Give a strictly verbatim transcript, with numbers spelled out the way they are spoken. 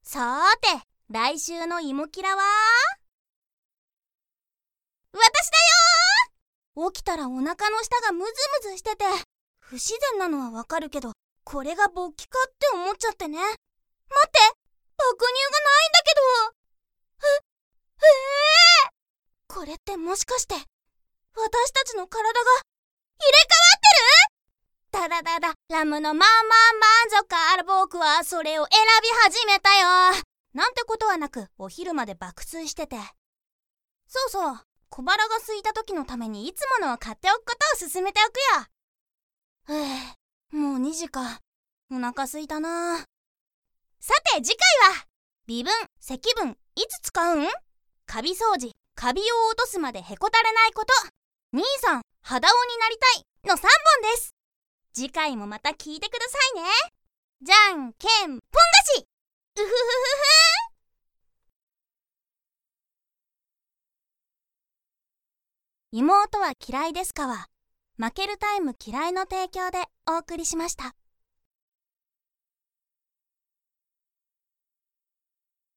さーて、来週のイモキラは私だよー。起きたらお腹の下がムズムズしてて、不自然なのはわかるけど、これが勃起かって思っちゃってね。待って、爆乳がないんだけど。え、えー、これってもしかして、私たちの体が入れ替わってる？だだだだ、ラムのまあまあ満足ある僕はそれを選び始めたよ。なんてことはなく、お昼まで爆睡してて。そうそう、小腹が空いた時のためにいつものを買っておくことを勧めておくよ。ふぅ、もうにじか。お腹空いたな。さて次回は、微分、積分、いつ使うん？カビ掃除、カビを落とすまでへこたれないこと、兄さん、肌男になりたいのさんぼんです。次回もまた聞いてくださいね。じゃんけんぽん菓子。うふふふふ。妹は嫌いですかは、負けるタイム嫌いの提供でお送りしました。